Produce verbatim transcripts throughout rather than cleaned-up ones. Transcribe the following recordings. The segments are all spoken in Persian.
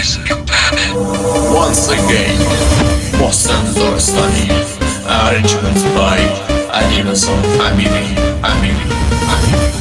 Once again محسن دارستانی. Arrangement by علیرضا امیری امیری امیری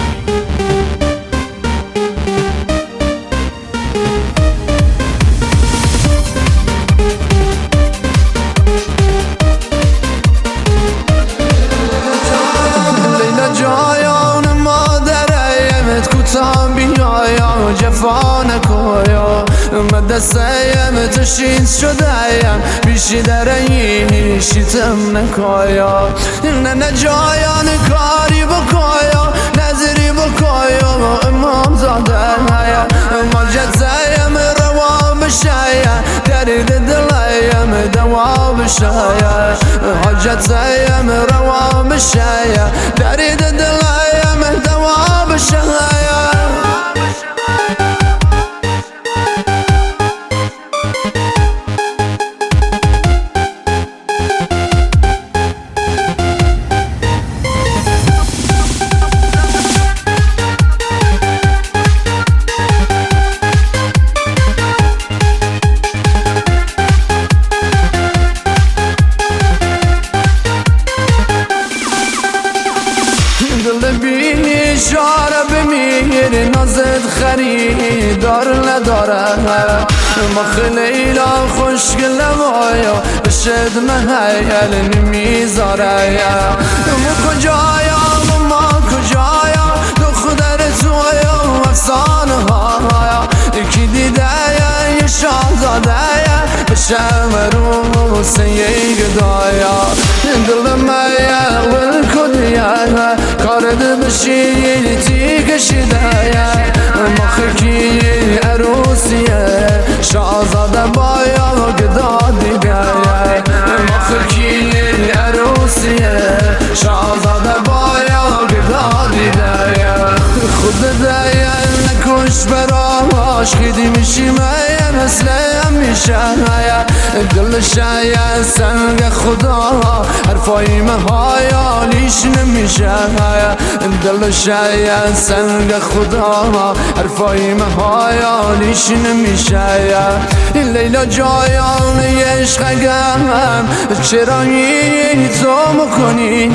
جفا نکویا من دستیم تشید شدهیم بیشی درهی شیتم نکویا نه نه جایان کاری بکویا نظری بکویا امام زاده هیا مجد زیم روا بشایا درد دلیم دوا بشایا حجت زیم روا بشایا درد دلیم دوا بشایا بینی شاره بمیر نازد خریدار نداره ما خلیلا خوشگل وایا بشد محیل نمیذاره ما کجایا ما کجایا دختر تویا افسانه ها یکی دیده یه شاهزاده بشم رو سیه گدایا دل میا ول کدیا کارد بشی تی کشیده مخکی عروسیه شاهزاده بایا گدا دیگه مخکی عروسیه شاهزاده بایا گدا دیگه خود دیگه نکش براش خیدی میشی میم هسلیم میشه دل شاید سنگ خدا حرفای مهایالیش نمیشه دل شاید سنگ خدا حرفای مهایالیش نمیشه لیلا جایان عشقم چرا این تو مکنی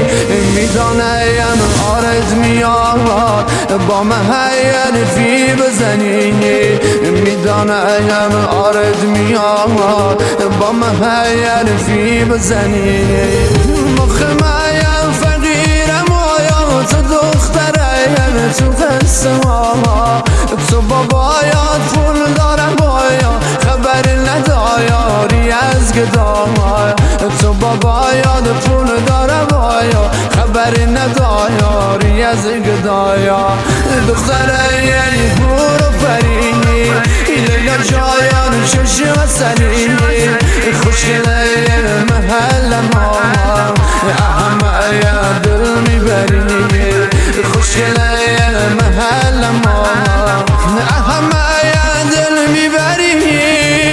میدانم آرد میاد با محیل فی بزنی میدانم آرد میاد با محیل فی بزنی مخمایم فقیرم آیا تو دخترم تو قصه ها تو بابایات پول دارم بایا خبر ندایاری از گدایا تو بابایات پول دارم بایا خبر ندایاری از گدایا دختره یعنی برو پرینی لیلا جایان شش وصلی خوشگله محل ما اهم یا دل میبرینی خوشگله محل ما اهم یا دل میبرینی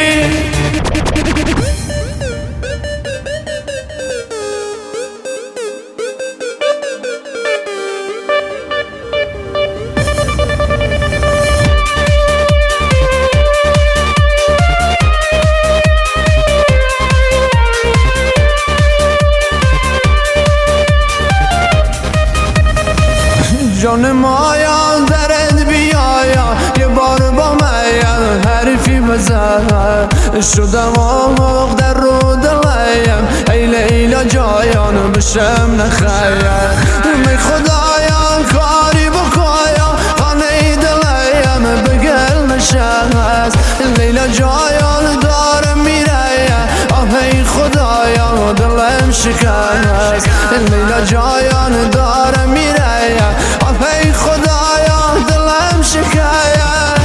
جان مایا درد بیایا یه بار با من حرفی بزن شدم آموق در رو دلیم ای لیلا جایان بشم نخیر می خدایا کاری بکایا خانه دلیم بگل نشست لیلا جایان دارم میره آه ای خدایا دلم شکست لیلا جایان دارم میره ای خدایا دلم شکایت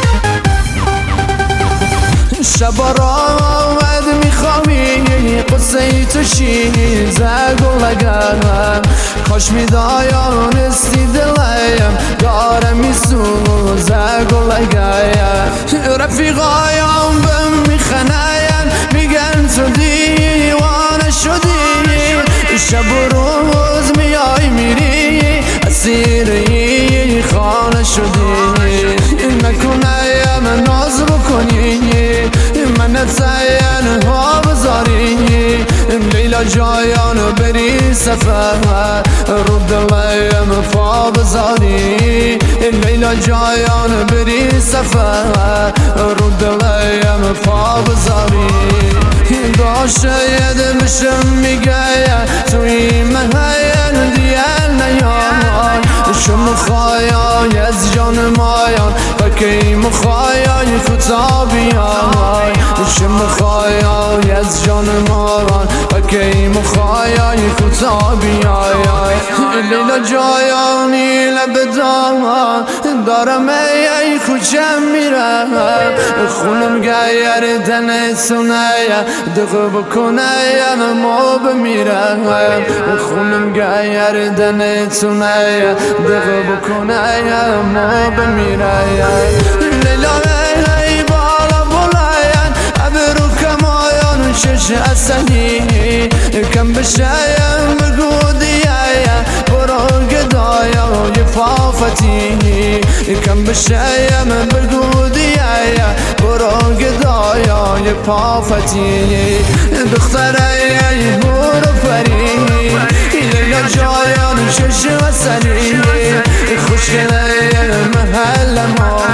شب را آمد میخوامی قصه واسه تو شیزه گلگم کاش میدایانستی دلیم داره میسوزه گلگم رفیقایم بهم میخنین میگن تو دیوانه شدی شب و روز میای میری اسیری خانه شدی نکنیم ناز بکنی من تین ها بذاری لیلا جایان بری سفر رو دلیم پا بذاری لیلا جایان بری سفر رو دلیم پا بذاری داشته دلشم میگه توی محیل دیل نیان شم خواهی از جان مایان فکی مخواهی کتابیان شم خواهی از جان مایان فکی مخواهی کتابیان لیلا جایانی لبدان دارم ای کجم میرم خونم گیر دن سونه دقه بکنه ما بمیرم خونم گیر دن سونه دقه بکنه ما بمیرم لیلا ای بالا بلاین ابرو کمایان شش اصلی کم بشایم بگو دیایا برو گدایا یه فافتی کم بشایم بگو دیایا برو گدایا یه پافتی دختره ای برو پری لیلا جایان شش وصلی خوشگله محل ما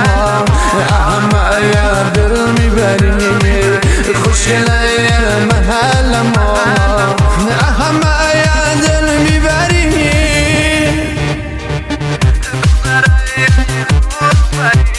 احمه دل میبری خوشگله محل ما احمه دل میبری